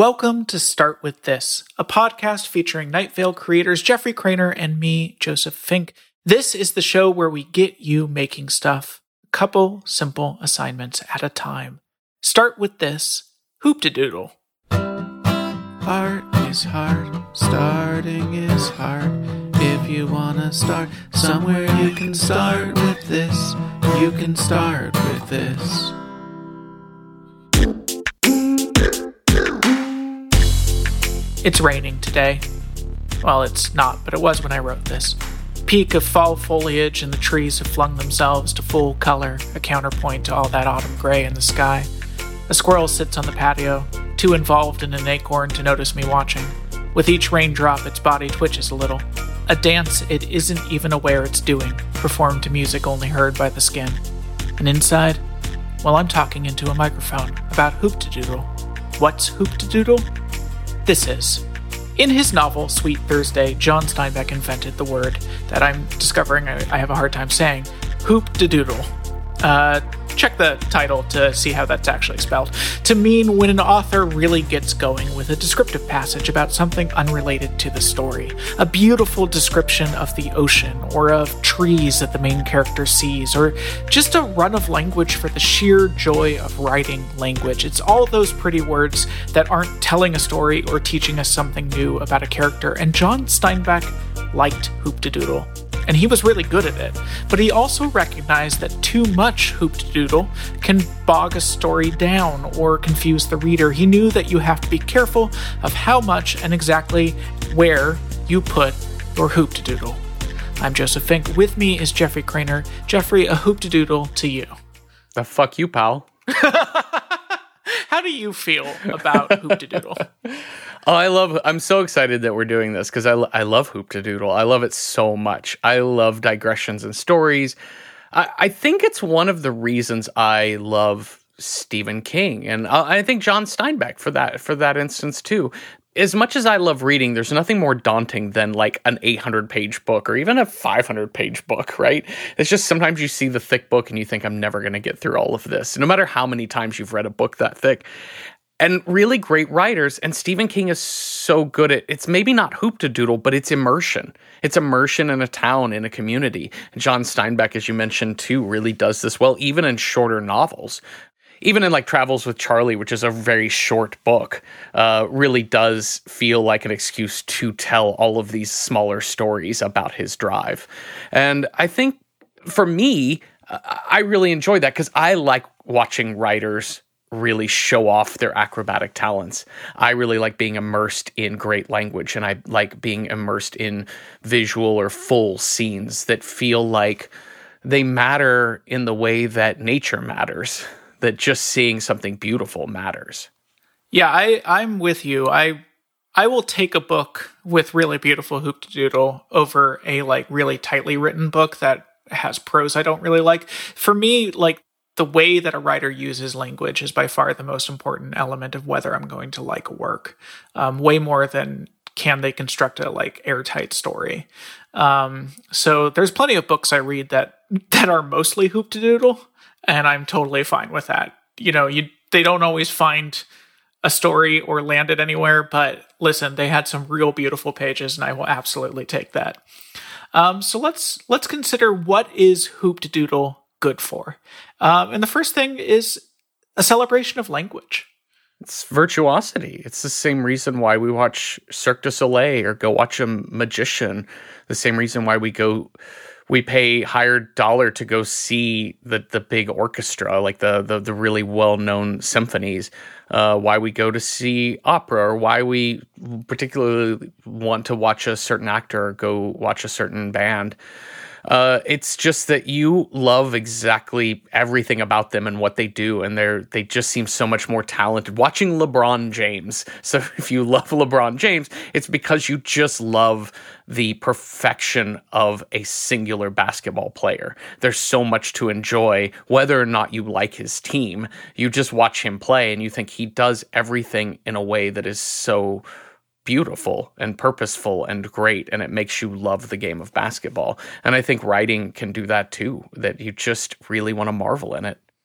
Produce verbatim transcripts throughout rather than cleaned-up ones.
Welcome to Start With This, a podcast featuring Night Vale creators Jeffrey Craner and me, Joseph Fink. This is the show where we get you making stuff, a couple simple assignments at a time. Start with this, Hoop-de-Doodle. Art is hard, starting is hard. If you wanna start somewhere, you can start with this. You can start with this. It's raining today. Well, it's not, but it was when I wrote this. Peak of fall foliage and the trees have flung themselves to full color, a counterpoint to all that autumn gray in the sky. A squirrel sits on the patio, too involved in an acorn to notice me watching. With each raindrop, its body twitches a little. A dance it isn't even aware it's doing, performed to music only heard by the skin. And inside, well, I'm talking into a microphone about Hoop-de-Doodle. What's Hoop-de-Doodle? This is. In his novel, Sweet Thursday, John Steinbeck invented the word that I'm discovering I, I have a hard time saying, Hoop-de-Doodle. Uh, check the title to see how that's actually spelled. To mean when an author really gets going with a descriptive passage about something unrelated to the story. A beautiful description of the ocean, or of trees that the main character sees, or just a run of language for the sheer joy of writing language. It's all those pretty words that aren't telling a story or teaching us something new about a character, and John Steinbeck liked Hoop-de-Doodle. And he was really good at it, but he also recognized that too much Hoop-de-Doodle can bog a story down or confuse the reader. He knew that you have to be careful of how much and exactly where you put your Hoop-de-Doodle. I'm Joseph Fink. With me is Jeffrey Craner. Jeffrey, a Hoop-de-Doodle to you. The fuck you, pal. How do you feel about Hoop-de-Doodle? Oh, I love, I'm so excited that we're doing this because I, I love Hoop-de-Doodle. I love it so much. I love digressions and stories. I, I think it's one of the reasons I love Stephen King. And I, I think John Steinbeck for that, for that instance too. As much as I love reading, there's nothing more daunting than like an eight hundred page book or even a five hundred page book, right? It's just sometimes you see the thick book and you think, I'm never going to get through all of this, no matter how many times you've read a book that thick. And really great writers, and Stephen King is so good at, it's maybe not Hoop-de-Doodle, but it's immersion. It's immersion in a town, in a community. And John Steinbeck, as you mentioned too, really does this well, even in shorter novels. Even in like Travels with Charlie, which is a very short book, uh, really does feel like an excuse to tell all of these smaller stories about his drive. And I think for me, uh, I really enjoy that because I like watching writers really show off their acrobatic talents. I really like being immersed in great language, and I like being immersed in visual or full scenes that feel like they matter in the way that nature matters, that just seeing something beautiful matters. Yeah, I, I'm with you. I I will take a book with really beautiful Hoop-de-Doodle over a like really tightly written book that has prose I don't really like. For me, like, the way that a writer uses language is by far the most important element of whether I'm going to like a work, um, way more than can they construct a like airtight story. Um, so there's plenty of books I read that that are mostly Hoop-de-Doodle, and I'm totally fine with that. You know, you they don't always find a story or land it anywhere, but listen, they had some real beautiful pages, and I will absolutely take that. Um, so let's let's consider what is Hoop-de-Doodle good for. Um, and the first thing is a celebration of language. It's virtuosity. It's the same reason why we watch Cirque du Soleil or go watch a magician. The same reason why we go, we pay higher dollar to go see the the big orchestra, like the the, the really well-known symphonies. Uh, why we go to see opera, or why we particularly want to watch a certain actor or go watch a certain band. Uh, it's just that you love exactly everything about them and what they do, and they're they just seem so much more talented. Watching LeBron James, so if you love LeBron James, it's because you just love the perfection of a singular basketball player. There's so much to enjoy, whether or not you like his team. You just watch him play, and you think he does everything in a way that is so beautiful and purposeful and great, and it makes you love the game of basketball. And I think writing can do that too, that you just really want to marvel in it.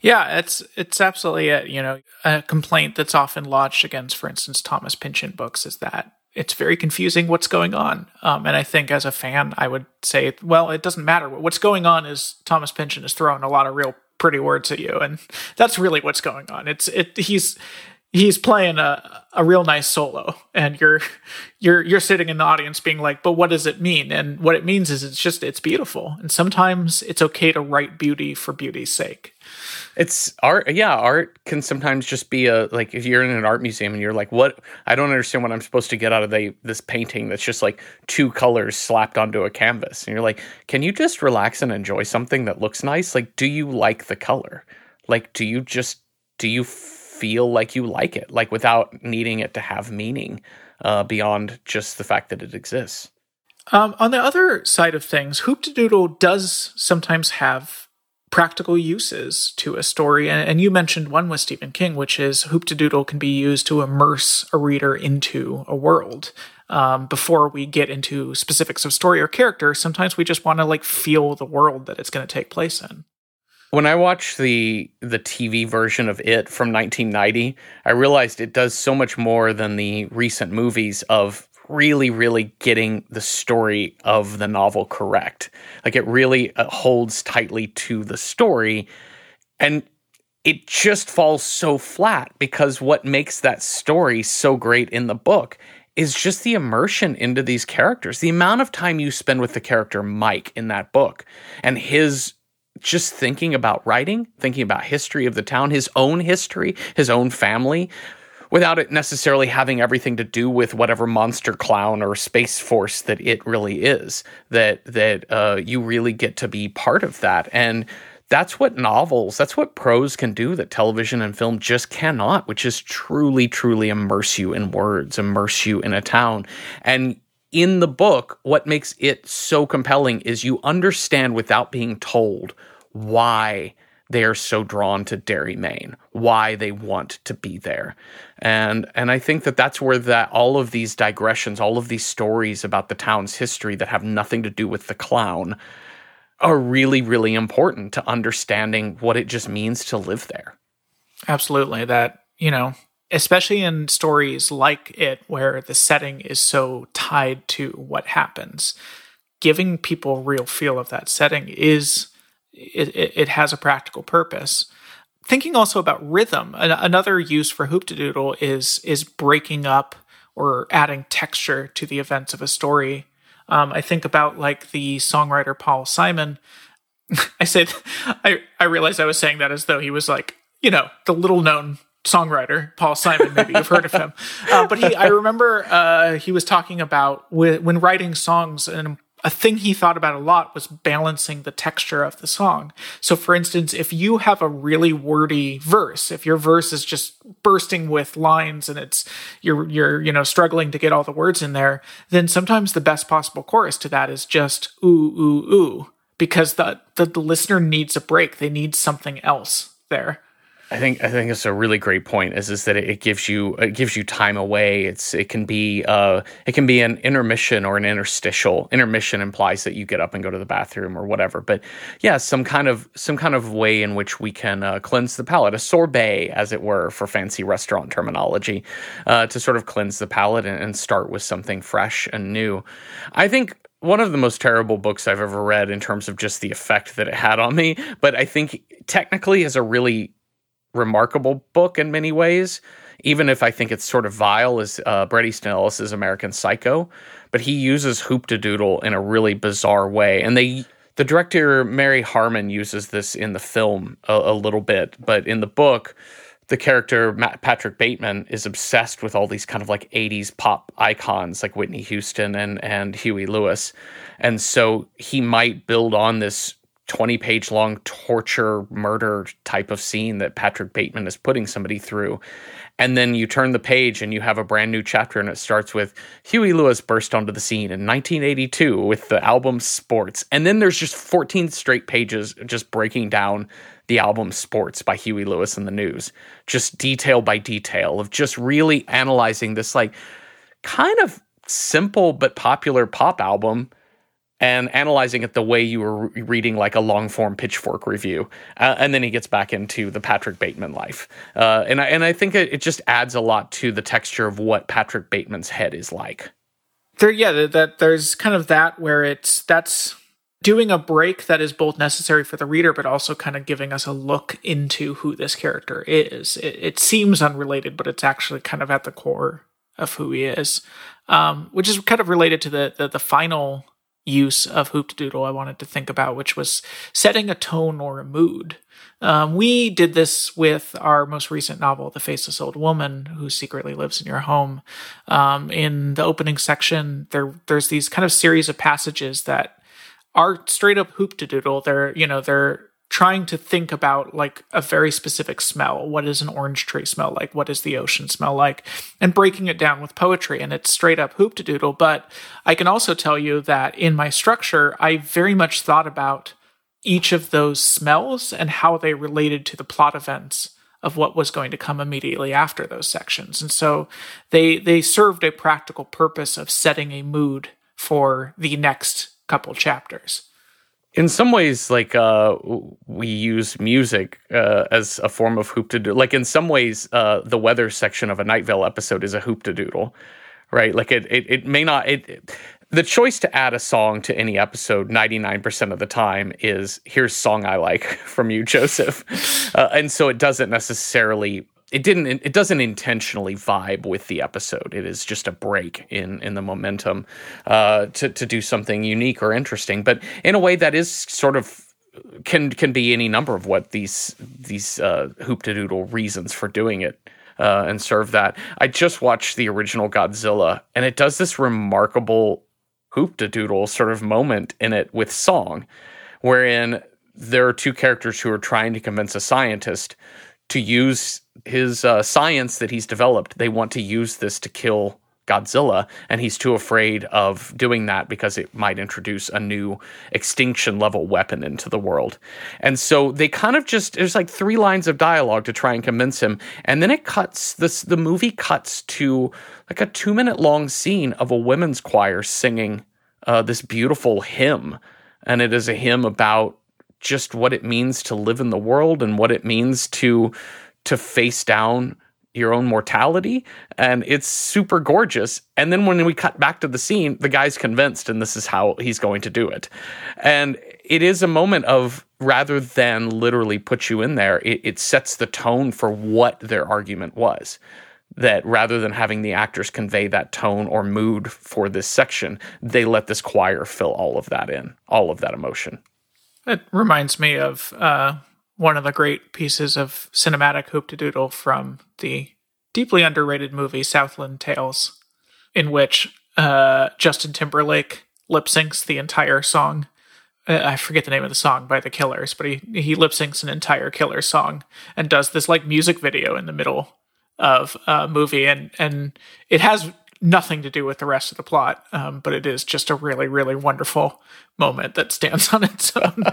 Yeah, it's it's absolutely a, you know, a complaint that's often lodged against, for instance, Thomas Pynchon books is that it's very confusing what's going on. Um, and I think as a fan, I would say, well, it doesn't matter. What's going on is Thomas Pynchon is throwing a lot of real pretty words at you, and that's really what's going on. It's it he's he's playing a a real nice solo, and you're you're you're sitting in the audience being like, but what does it mean? And what it means is it's just it's beautiful, and sometimes it's okay to write beauty for beauty's sake. It's art. Yeah, art can sometimes just be a, like, if you're in an art museum and you're like, what, I don't understand what I'm supposed to get out of the, this painting that's just like two colors slapped onto a canvas. And you're like, can you just relax and enjoy something that looks nice? Like, do you like the color? Like, do you just, do you feel like you like it? Like, without needing it to have meaning uh, beyond just the fact that it exists. Um, on the other side of things, Hoop-de-Doodle does sometimes have practical uses to a story. And, and you mentioned one with Stephen King, which is Hoop-de-Doodle can be used to immerse a reader into a world. Um, before we get into specifics of story or character, sometimes we just want to like feel the world that it's going to take place in. When I watched the the T V version of It from nineteen ninety, I realized it does so much more than the recent movies of really, really getting the story of the novel correct. Like, it really uh, holds tightly to the story, and it just falls so flat because what makes that story so great in the book is just the immersion into these characters. The amount of time you spend with the character Mike in that book, and his just thinking about writing, thinking about history of the town, his own history, his own family, without it necessarily having everything to do with whatever monster clown or space force that it really is, that that uh, you really get to be part of that. And that's what novels, that's what prose can do that television and film just cannot, which is truly, truly immerse you in words, immerse you in a town. And in the book, what makes it so compelling is you understand without being told why they are so drawn to Derry, Maine, why they want to be there. And and I think that that's where that all of these digressions, all of these stories about the town's history that have nothing to do with the clown are really, really important to understanding what it just means to live there. Absolutely. That, you know, especially in stories like It, where the setting is so tied to what happens, giving people a real feel of that setting is... It, it, it has a practical purpose. Thinking also about rhythm, another use for Hoop-de-Doodle is is breaking up or adding texture to the events of a story. Um, I think about like the songwriter Paul Simon. I said, I, I realized I was saying that as though he was like, you know, the little known songwriter, Paul Simon. Maybe you've heard of him. Uh, but he, I remember uh, he was talking about when, when writing songs, and a thing he thought about a lot was balancing the texture of the song. So for instance, if you have a really wordy verse, if your verse is just bursting with lines and it's, you're, you're, you know, struggling to get all the words in there, then sometimes the best possible chorus to that is just ooh, ooh, ooh, because the, the, the listener needs a break. They need something else there. I think I think it's a really great point. Is is that it gives you it gives you time away. It's it can be uh it can be an intermission or an interstitial. Intermission implies that you get up and go to the bathroom or whatever. But yeah, some kind of some kind of way in which we can uh, cleanse the palate, a sorbet, as it were, for fancy restaurant terminology, uh, to sort of cleanse the palate and, and start with something fresh and new. I think one of the most terrible books I've ever read in terms of just the effect that it had on me, but I think technically is a really remarkable book in many ways, even if I think it's sort of vile, is uh, Bret Easton Ellis's American Psycho. But he uses Hoop-de-Doodle in a really bizarre way. And they, the director, Mary Harmon, uses this in the film a, a little bit. But in the book, the character, Matt, Patrick Bateman, is obsessed with all these kind of like eighties pop icons like Whitney Houston and, and Huey Lewis. And so he might build on this twenty-page long torture murder type of scene that Patrick Bateman is putting somebody through. And then you turn the page and you have a brand new chapter, and it starts with Huey Lewis burst onto the scene in nineteen eighty-two with the album Sports. And then there's just fourteen straight pages just breaking down the album Sports by Huey Lewis and the News, just detail by detail of just really analyzing this like kind of simple but popular pop album and analyzing it the way you were re- reading like a long-form Pitchfork review. Uh, and then he gets back into the Patrick Bateman life. Uh, and, I, and I think it, it just adds a lot to the texture of what Patrick Bateman's head is like. There, yeah, that there's kind of that where it's, that's doing a break that is both necessary for the reader, but also kind of giving us a look into who this character is. It, it seems unrelated, but it's actually kind of at the core of who he is, um, which is kind of related to the, the, the final use of Hoop-de-Doodle I wanted to think about, which was setting a tone or a mood. Um, we did this with our most recent novel, The Faceless Old Woman Who Secretly Lives in Your Home. Um, in the opening section, there there's these kind of series of passages that are straight up Hoop-de-Doodle. They're, you know, they're trying to think about like a very specific smell. What does an orange tree smell like? What does the ocean smell like? And breaking it down with poetry, and it's straight up Hoop-de-Doodle. But I can also tell you that in my structure, I very much thought about each of those smells and how they related to the plot events of what was going to come immediately after those sections. And so they they served a practical purpose of setting a mood for the next couple chapters. In some ways, like, uh, we use music uh, as a form of Hoop-de-Doodle. Like, in some ways, uh, the weather section of a Night Vale episode is a Hoop-de-Doodle, right? Like, it, it, it may not... It, it, the choice to add a song to any episode ninety-nine percent of the time is, here's song I like from you, Joseph. Uh, and so it doesn't necessarily... It didn't. It doesn't intentionally vibe with the episode. It is just a break in in the momentum uh, to to do something unique or interesting, but in a way that is sort of can can be any number of what these these uh, Hoop-de-Doodle reasons for doing it uh, and serve that. I just watched the original Godzilla, and it does this remarkable Hoop-de-Doodle sort of moment in it with song, wherein there are two characters who are trying to convince a scientist to use his uh, science that he's developed. They want to use this to kill Godzilla, and he's too afraid of doing that because it might introduce a new extinction level weapon into the world. And so they kind of just, there's like three lines of dialogue to try and convince him. And then it cuts, this, the movie cuts to like a two minute long scene of a women's choir singing uh, this beautiful hymn. And it is a hymn about just what it means to live in the world and what it means to to face down your own mortality. And it's super gorgeous. And then when we cut back to the scene, the guy's convinced, and this is how he's going to do it. And it is a moment of, rather than literally put you in there, it, it sets the tone for what their argument was. That rather than having the actors convey that tone or mood for this section, they let this choir fill all of that in, all of that emotion. It reminds me of uh, one of the great pieces of cinematic Hoop-de-Doodle from the deeply underrated movie Southland Tales, in which uh, Justin Timberlake lip syncs the entire song. Uh, I forget the name of the song by the Killers, but he, he lip syncs an entire Killers song and does this like music video in the middle of a movie, and and it has nothing to do with the rest of the plot, um, but it is just a really, really wonderful moment that stands on its own.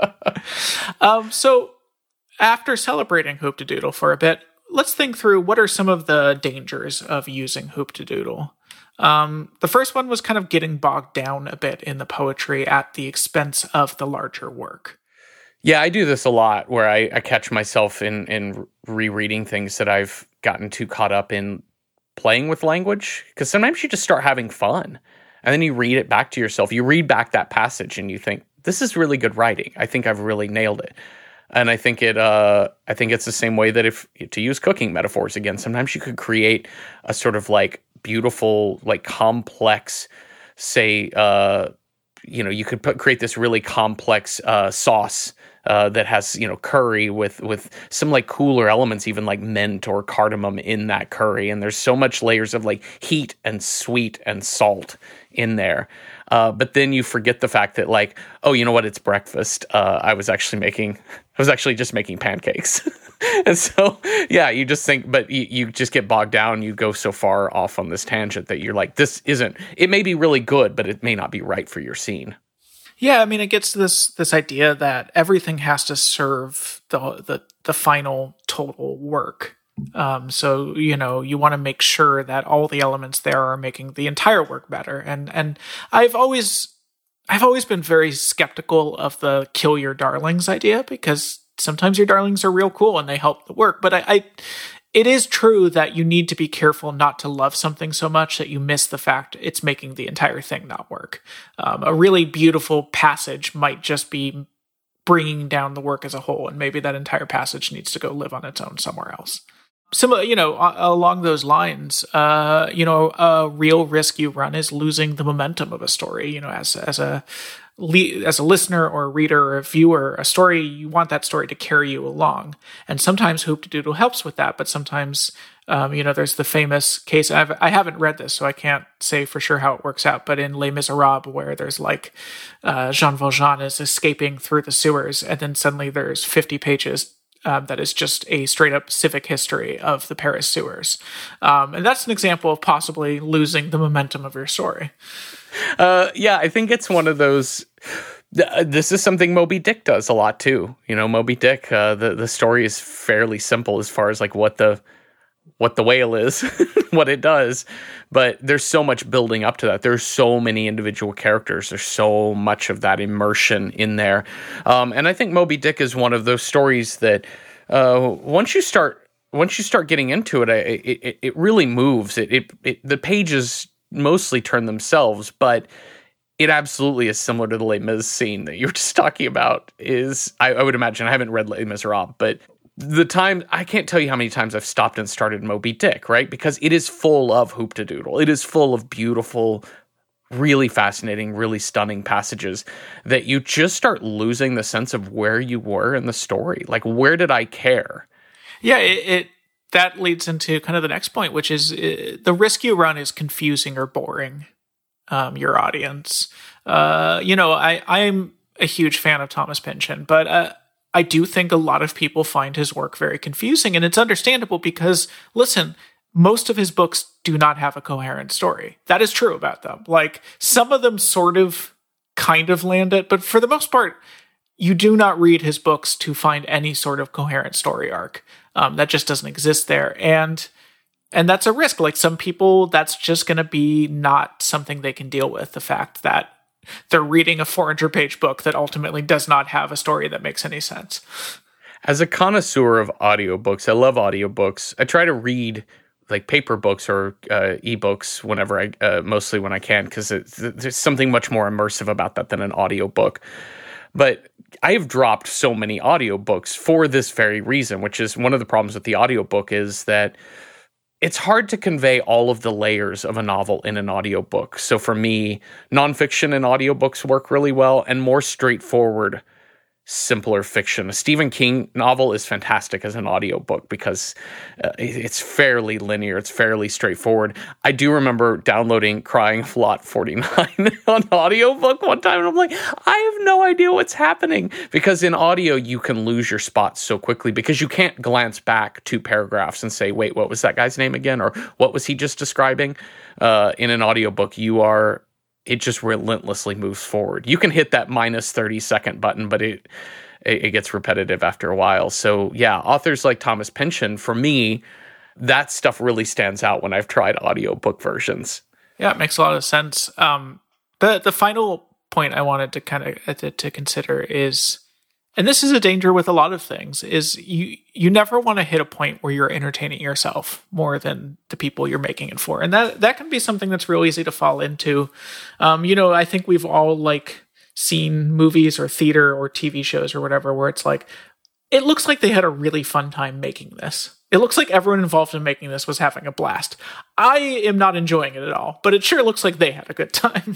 um, so after celebrating Hoop-de-Doodle for a bit, let's think through what are some of the dangers of using Hoop-de-Doodle. Um, the first one was kind of getting bogged down a bit in the poetry at the expense of the larger work. Yeah, I do this a lot where I, I catch myself in, in rereading things that I've gotten too caught up in playing with language, because sometimes you just start having fun and then you read it back to yourself. You read back that passage and you think, this is really good writing. I think I've really nailed it. And I think it, uh, I think it's the same way that if, to use cooking metaphors again, sometimes you could create a sort of like beautiful, like complex, say, uh, you know, you could put, create this really complex uh, sauce Uh, that has, you know, curry with with some like cooler elements, even like mint or cardamom in that curry. And there's so much layers of like heat and sweet and salt in there. Uh, but then you forget the fact that like, oh, you know what? It's breakfast. Uh, I was actually making, I was actually just making pancakes. And so, yeah, you just think, but you, you just get bogged down. You go so far off on this tangent that you're like, this isn't, it may be really good, but it may not be right for your scene. Yeah, I mean, it gets to this this idea that everything has to serve the the, the final total work. Um, so, you know, you want to make sure that all the elements there are making the entire work better. And and I've always I've always been very skeptical of the kill your darlings idea, because sometimes your darlings are real cool and they help the work. But I, I it is true that you need to be careful not to love something so much that you miss the fact it's making the entire thing not work. Um, a really beautiful passage might just be bringing down the work as a whole, and maybe that entire passage needs to go live on its own somewhere else. Similar, you know, along those lines, uh, you know, a real risk you run is losing the momentum of a story. You know, as as a as a listener or a reader or a viewer, a story, you want that story to carry you along. And sometimes Hoop-de-Doodle helps with that, but sometimes, um, you know, there's the famous case. I've, I haven't read this, so I can't say for sure how it works out. But in Les Miserables, where there's like uh, Jean Valjean is escaping through the sewers, and then suddenly there's fifty pages. Um, that is just a straight-up civic history of the Paris sewers. Um, and that's an example of possibly losing the momentum of your story. Uh, yeah, I think it's one of those... Th- this is something Moby Dick does a lot, too. You know, Moby Dick, uh, the, the story is fairly simple as far as, like, what the what the whale is, what it does. But there's so much building up to that. There's so many individual characters. There's so much of that immersion in there. Um, and I think Moby Dick is one of those stories that uh, once you start once you start getting into it, it, it, it really moves. It, it, it the pages mostly turn themselves, but it absolutely is similar to the Les Mis scene that you were just talking about. Is I, I would imagine, I haven't read Les Miserables, but the time, I can't tell you how many times I've stopped and started Moby Dick, right? Because it is full of Hoop-de-Doodle. It is full of beautiful, really fascinating, really stunning passages that you just start losing the sense of where you were in the story. Like, where did I care? Yeah, it, it that leads into kind of the next point, which is uh, the risk you run is confusing or boring um, your audience. Uh, you know, I, I'm a huge fan of Thomas Pynchon, but uh, I do think a lot of people find his work very confusing, and it's understandable because, listen, most of his books do not have a coherent story. That is true about them. Like, some of them sort of kind of land it, but for the most part, you do not read his books to find any sort of coherent story arc. Um, that just doesn't exist there. And and that's a risk. Like, some people, that's just going to be not something they can deal with, the fact that they're reading a four hundred page book that ultimately does not have a story that makes any sense. As a connoisseur of audiobooks, I love audiobooks. I try to read like paper books or uh, ebooks whenever I, uh, mostly when I can, because there's something much more immersive about that than an audiobook. But I have dropped so many audiobooks for this very reason, which is one of the problems with the audiobook is that it's hard to convey all of the layers of a novel in an audiobook. So for me, nonfiction and audiobooks work really well, and more straightforward, simpler fiction. A Stephen King novel is fantastic as an audiobook because uh, it's fairly linear, it's fairly straightforward. I do remember downloading Crying Lot forty-nine on audiobook one time, and I'm like, I have no idea what's happening, because in audio you can lose your spots so quickly because you can't glance back two paragraphs and say, wait, what was that guy's name again? Or what was he just describing? Uh, in an audiobook, you are it just relentlessly moves forward. You can hit that minus thirty second button, but it, it it gets repetitive after a while. So yeah, authors like Thomas Pynchon, for me, that stuff really stands out when I've tried audiobook versions. Yeah, it makes a lot of sense. Um, the the final point I wanted to kind of uh, to, to consider is, and this is a danger with a lot of things, is you you never want to hit a point where you're entertaining yourself more than the people you're making it for. And that, that can be something that's real easy to fall into. Um, you know, I think we've all like seen movies or theater or T V shows or whatever, where it's like, it looks like they had a really fun time making this. It looks like everyone involved in making this was having a blast. I am not enjoying it at all, but it sure looks like they had a good time.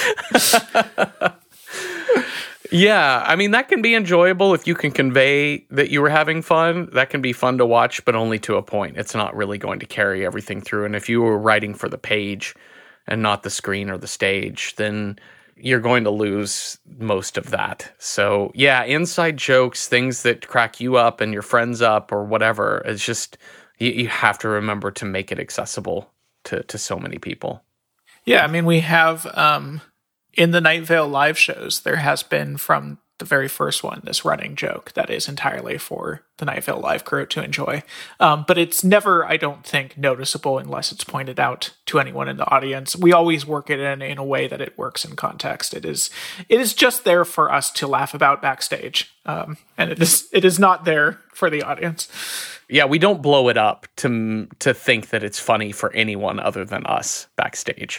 Yeah, I mean, that can be enjoyable if you can convey that you were having fun. That can be fun to watch, but only to a point. It's not really going to carry everything through. And if you were writing for the page and not the screen or the stage, then you're going to lose most of that. So yeah, inside jokes, things that crack you up and your friends up or whatever, it's just, you, you have to remember to make it accessible to, to so many people. Yeah, I mean, we have... Um... in the Night Vale live shows, there has been, from the very first one, this running joke that is entirely for the Night Vale Live crew to enjoy. Um, but it's never, I don't think, noticeable unless it's pointed out to anyone in the audience. We always work it in in a way that it works in context. It is it is just there for us to laugh about backstage. Um, and it is it is not there for the audience. Yeah, we don't blow it up to to think that it's funny for anyone other than us backstage.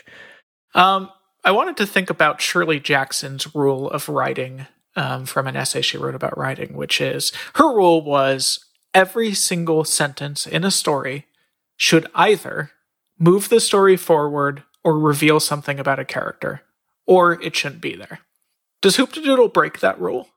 Um, I wanted to think about Shirley Jackson's rule of writing um, from an essay she wrote about writing, which is, her rule was every single sentence in a story should either move the story forward or reveal something about a character, or it shouldn't be there. Does Hoop-de-Doodle break that rule?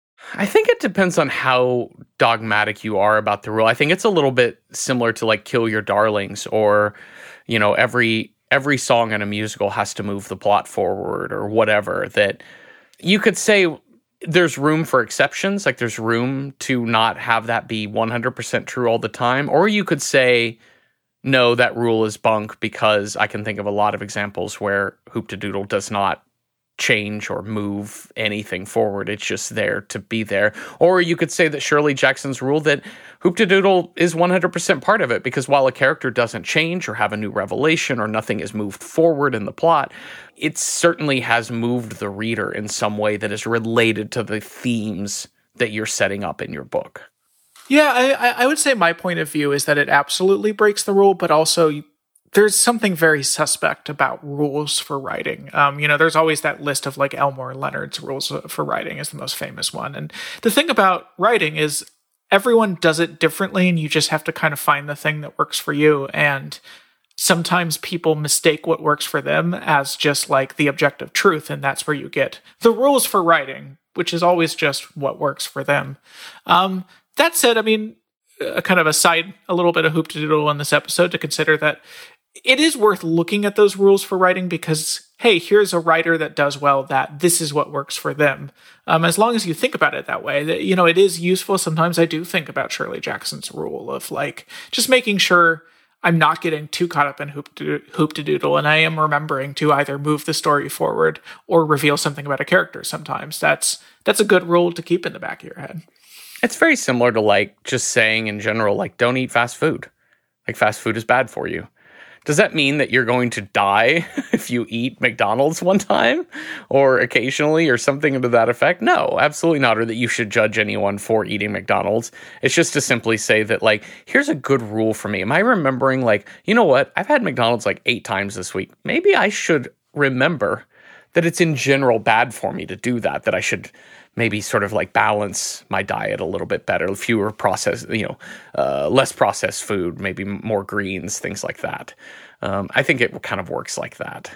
I think it depends on how dogmatic you are about the rule. I think it's a little bit similar to like Kill Your Darlings, or, you know, every every song in a musical has to move the plot forward, or whatever. That you could say there's room for exceptions, like there's room to not have that be one hundred percent true all the time. Or you could say, no, that rule is bunk, because I can think of a lot of examples where Hoop-de-Doodle does not change or move anything forward. It's just there to be there. Or you could say that Shirley Jackson's rule that Hoop-de-Doodle is one hundred percent part of it, because while a character doesn't change or have a new revelation or nothing is moved forward in the plot, it certainly has moved the reader in some way that is related to the themes that you're setting up in your book. Yeah, I, I would say my point of view is that it absolutely breaks the rule, but also there's something very suspect about rules for writing. Um, you know, there's always that list of like Elmore Leonard's rules for writing is the most famous one. And the thing about writing is everyone does it differently, and you just have to kind of find the thing that works for you. And sometimes people mistake what works for them as just like the objective truth, and that's where you get the rules for writing, which is always just what works for them. Um, that said, I mean, a kind of a side, a little bit of Hoop-de-Doodle in this episode to consider that it is worth looking at those rules for writing because, hey, here's a writer that does well that this is what works for them. Um, as long as you think about it that way, that, you know, it is useful. Sometimes I do think about Shirley Jackson's rule of like just making sure I'm not getting too caught up in Hoop-de-Doodle, and I am remembering to either move the story forward or reveal something about a character sometimes. That's that's a good rule to keep in the back of your head. It's very similar to like just saying in general, like, don't eat fast food. Like, fast food is bad for you. Does that mean that you're going to die if you eat McDonald's one time or occasionally or something to that effect? No, absolutely not. Or that you should judge anyone for eating McDonald's. It's just to simply say that, like, here's a good rule for me. Am I remembering, like, you know what? I've had McDonald's like eight times this week. Maybe I should remember that it's in general bad for me to do that, that I should maybe sort of like balance my diet a little bit better, fewer processed, you know, uh, less processed food, maybe more greens, things like that. Um, I think it kind of works like that.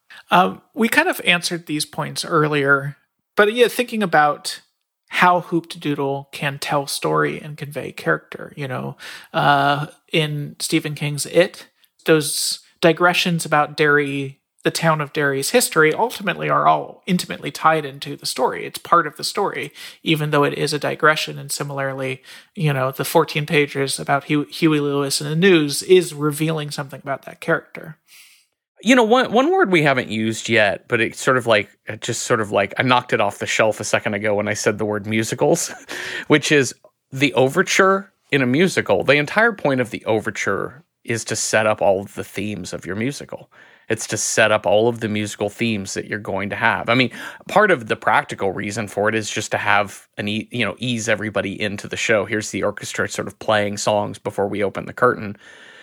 Um, we kind of answered these points earlier, but yeah, thinking about how Hoop-de-Doodle can tell story and convey character, you know, uh, in Stephen King's It, those digressions about Derry, the town of Derry's history, ultimately are all intimately tied into the story. It's part of the story, even though it is a digression. And similarly, you know, the fourteen pages about Huey, Huey Lewis and the news is revealing something about that character. You know, one one word we haven't used yet, but it's sort of like, it just sort of like, I knocked it off the shelf a second ago when I said the word musicals, which is the overture in a musical. The entire point of the overture is to set up all of the themes of your musical. It's to set up all of the musical themes that you're going to have. I mean, part of the practical reason for it is just to have an, e- you know, ease everybody into the show. Here's the orchestra sort of playing songs before we open the curtain.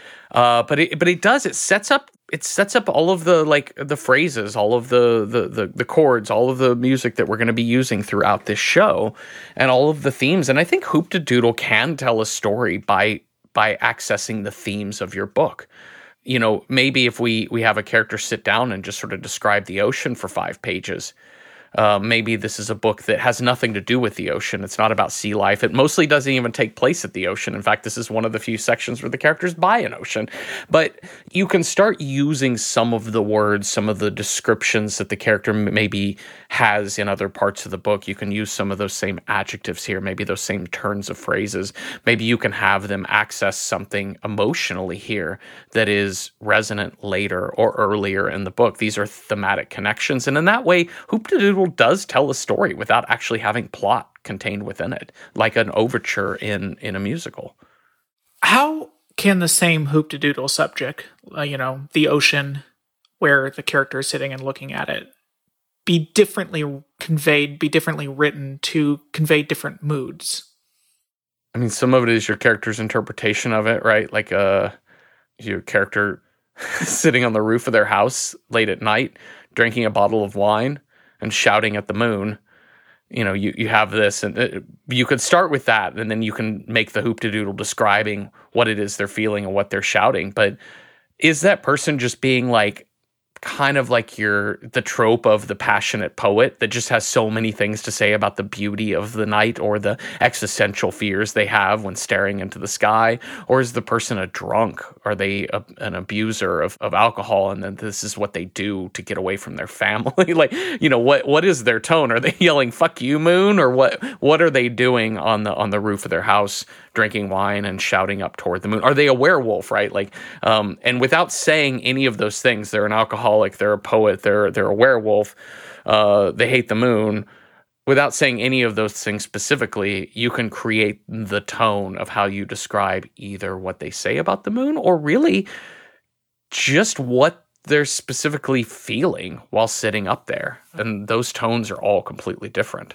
Uh, but it, but it does, it sets up, it sets up all of the, like the phrases, all of the, the, the, the chords, all of the music that we're going to be using throughout this show and all of the themes. And I think Hoop-de-Doodle can tell a story by, by accessing the themes of your book. You know, maybe if we, we have a character sit down and just sort of describe the ocean for five pages, uh, maybe this is a book that has nothing to do with the ocean. It's not about sea life. It mostly doesn't even take place at the ocean. In fact, this is one of the few sections where the characters buy an ocean. But you can start using some of the words, some of the descriptions that the character maybe has in other parts of the book. You can use some of those same adjectives here, maybe those same turns of phrases. Maybe you can have them access something emotionally here that is resonant later or earlier in the book. These are thematic connections. And in that way, Hoop-de-Doodle Hoop-de-Doodle does tell a story without actually having plot contained within it, like an overture in, in a musical. How can the same Hoop-de-Doodle subject, uh, you know, the ocean where the character is sitting and looking at it, be differently conveyed, be differently written to convey different moods? I mean, some of it is your character's interpretation of it, right? Like uh, your character sitting on the roof of their house late at night, drinking a bottle of wine and shouting at the moon. You know, you, you have this, and it, you could start with that, and then you can make the Hoop-de-Doodle describing what it is they're feeling and what they're shouting. But is that person just being like, kind of like your the trope of the passionate poet that just has so many things to say about the beauty of the night or the existential fears they have when staring into the sky? Or is the person a drunk? Are they a, an abuser of, of alcohol, and then this is what they do to get away from their family? Like, you know, what what is their tone? Are they yelling "fuck you, moon"? Or what what are they doing on the on the roof of their house, drinking wine and shouting up toward the moon? Are they a werewolf, right? Like, um, and without saying any of those things, they're an alcoholic, they're a poet, they're they're a werewolf, uh, they hate the moon. Without saying any of those things specifically, you can create the tone of how you describe either what they say about the moon or really just what they're specifically feeling while sitting up there. And those tones are all completely different.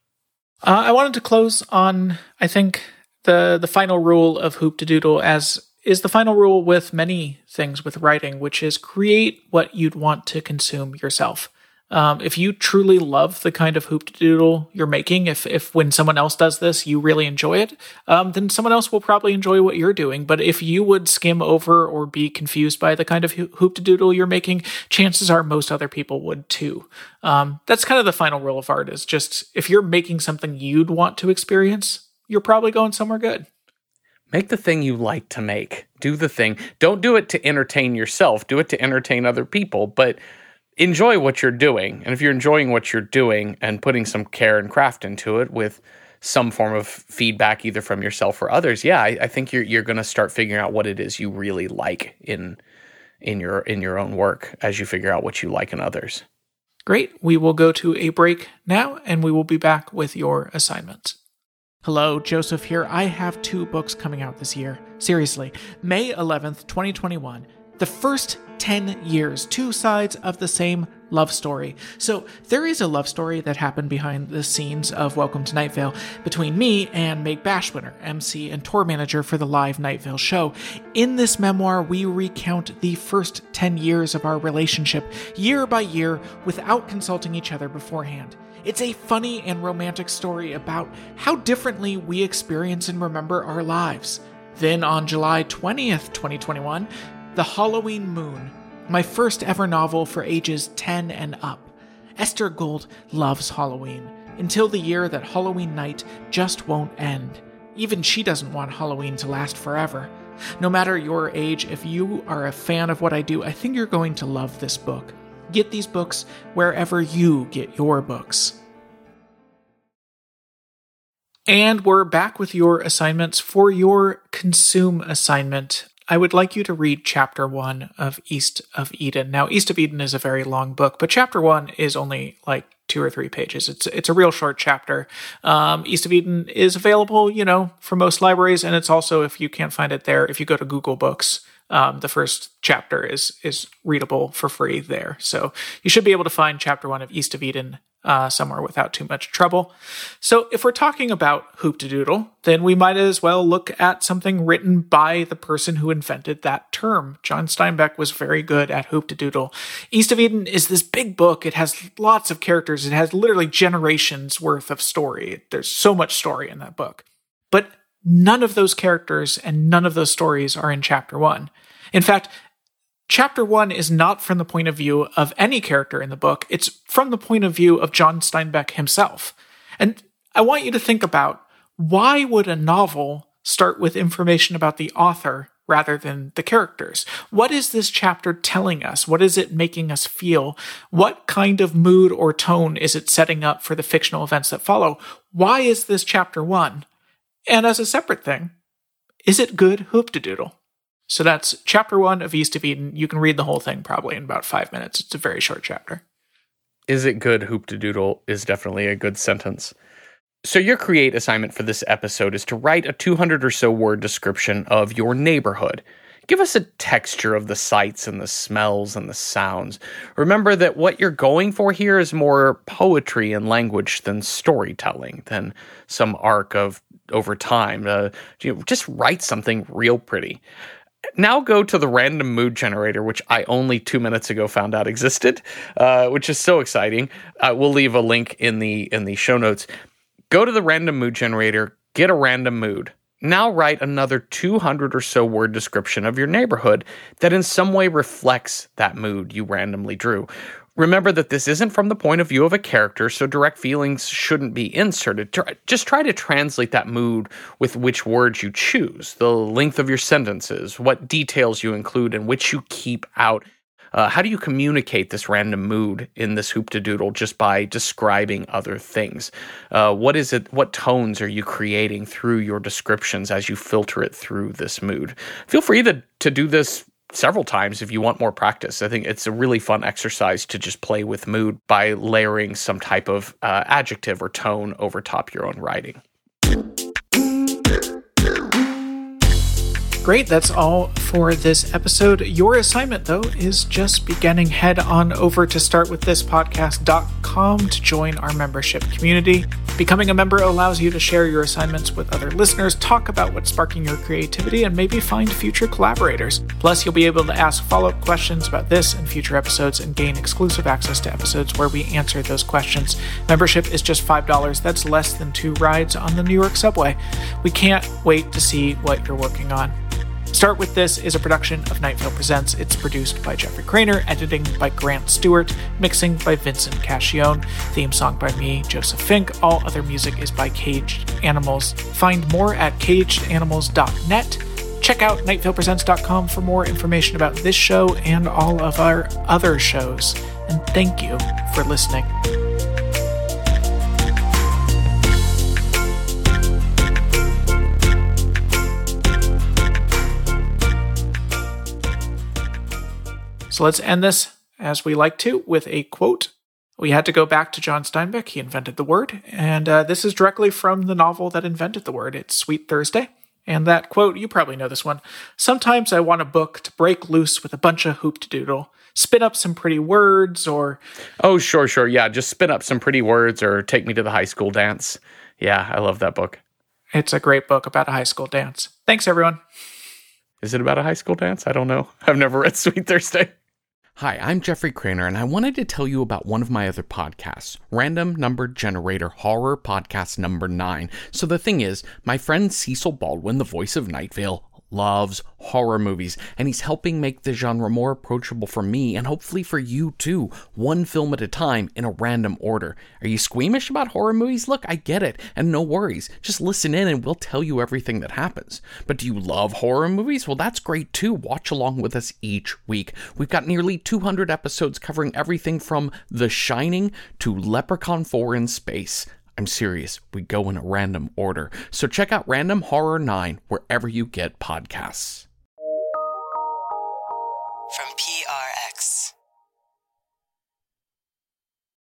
Uh, I wanted to close on, I think, the the final rule of Hoop-de-Doodle, as is the final rule with many things with writing, which is create what you'd want to consume yourself. Um, if you truly love the kind of Hoop-de-Doodle you're making, if if when someone else does this, you really enjoy it, um, then someone else will probably enjoy what you're doing. But if you would skim over or be confused by the kind of Hoop-de-Doodle you're making, chances are most other people would too. Um, that's kind of the final rule of art, is just if you're making something you'd want to experience, you're probably going somewhere good. Make the thing you like to make. Do the thing. Don't do it to entertain yourself. Do it to entertain other people, but enjoy what you're doing. And if you're enjoying what you're doing and putting some care and craft into it with some form of feedback, either from yourself or others, yeah, I, I think you're you're going to start figuring out what it is you really like in in your in your own work as you figure out what you like in others. Great. We will go to a break now, and we will be back with your assignments. Hello, Joseph here. I have two books coming out this year. Seriously, May eleventh, twenty twenty-one. The first ten years, two sides of the same love story. So there is a love story that happened behind the scenes of Welcome to Night Vale between me and Meg Bashwinner, M C and tour manager for the live Night Vale show. In this memoir, we recount the first ten years of our relationship, year by year, without consulting each other beforehand. It's a funny and romantic story about how differently we experience and remember our lives. Then on July twentieth, twenty twenty-one, The Halloween Moon, my first ever novel for ages ten and up. Esther Gold loves Halloween, until the year that Halloween night just won't end. Even she doesn't want Halloween to last forever. No matter your age, if you are a fan of what I do, I think you're going to love this book. Get these books wherever you get your books. And we're back with your assignments. For your consume assignment, I would like you to read chapter one of East of Eden. Now, East of Eden is a very long book, but chapter one is only like two or three pages. It's it's a real short chapter. Um, East of Eden is available, you know, for most libraries, and it's also, if you can't find it there, if you go to Google Books, Um, the first chapter is is readable for free there. So you should be able to find chapter one of East of Eden uh, somewhere without too much trouble. So if we're talking about Hoop-de-Doodle, then we might as well look at something written by the person who invented that term. John Steinbeck was very good at Hoop-de-Doodle. East of Eden is this big book. It has lots of characters. It has literally generations worth of story. There's so much story in that book. But none of those characters and none of those stories are in chapter one. In fact, chapter one is not from the point of view of any character in the book. It's from the point of view of John Steinbeck himself. And I want you to think about, why would a novel start with information about the author rather than the characters? What is this chapter telling us? What is it making us feel? What kind of mood or tone is it setting up for the fictional events that follow? Why is this chapter one? And as a separate thing, is it good Hoop-de-Doodle? So that's chapter one of East of Eden. You can read the whole thing probably in about five minutes. It's a very short chapter. Is it good, Hoop-de-Doodle is definitely a good sentence. So your create assignment for this episode is to write a two hundred or so word description of your neighborhood. Give us a texture of the sights and the smells and the sounds. Remember that what you're going for here is more poetry and language than storytelling, than some arc of over time. Uh, you know, just write something real pretty. Now go to the random mood generator, which I only two minutes ago found out existed, uh, which is so exciting. Uh, we'll leave a link in the in the show notes. Go to the random mood generator, get a random mood. Now write another two hundred or so word description of your neighborhood that in some way reflects that mood you randomly drew. Remember that this isn't from the point of view of a character, so direct feelings shouldn't be inserted. Just try to translate that mood with which words you choose, the length of your sentences, what details you include and which you keep out. Uh, how do you communicate this random mood in this Hoop-de-Doodle just by describing other things? Uh, what is it? What tones are you creating through your descriptions as you filter it through this mood? Feel free to, to do this several times if you want more practice. I think it's a really fun exercise to just play with mood by layering some type of uh, adjective or tone over top your own writing. Great, that's all for this episode. Your assignment, though, is just beginning. Head on over to start with this podcast dot com to join our membership community. Becoming a member allows you to share your assignments with other listeners, talk about what's sparking your creativity, and maybe find future collaborators. Plus, you'll be able to ask follow-up questions about this and future episodes and gain exclusive access to episodes where we answer those questions. Membership is just five dollars. That's less than two rides on the New York subway. We can't wait to see what you're working on. Start With This is a production of Night Vale Presents. It's produced by Jeffrey Craner, editing by Grant Stewart, mixing by Vincent Cascione, theme song by me, Joseph Fink. All other music is by Caged Animals. Find more at caged animals dot net. Check out night vale presents dot com for more information about this show and all of our other shows. And thank you for listening. So let's end this, as we like to, with a quote. We had to go back to John Steinbeck. He invented the word. And uh, this is directly from the novel that invented the word. It's Sweet Thursday. And that quote, you probably know this one. Sometimes I want a book to break loose with a bunch of hoop-de-doodle. Spin up some pretty words or... Oh, sure, sure. Yeah, just spin up some pretty words or take me to the high school dance. Yeah, I love that book. It's a great book about a high school dance. Thanks, everyone. Is it about a high school dance? I don't know. I've never read Sweet Thursday. Hi, I'm Jeffrey Craner, and I wanted to tell you about one of my other podcasts, Random Number Generator Horror Podcast Number nine. So the thing is, my friend Cecil Baldwin, the voice of Night Vale, loves horror movies, and he's helping make the genre more approachable for me and hopefully for you too, one film at a time in a random order. Are you squeamish about horror movies? Look, I get it, and no worries. Just listen in and we'll tell you everything that happens. But do you love horror movies? Well, that's great too. Watch along with us each week. We've got nearly two hundred episodes covering everything from The Shining to Leprechaun four in Space. I'm serious, we go in a random order. So check out Random Horror nine wherever you get podcasts. From P R X.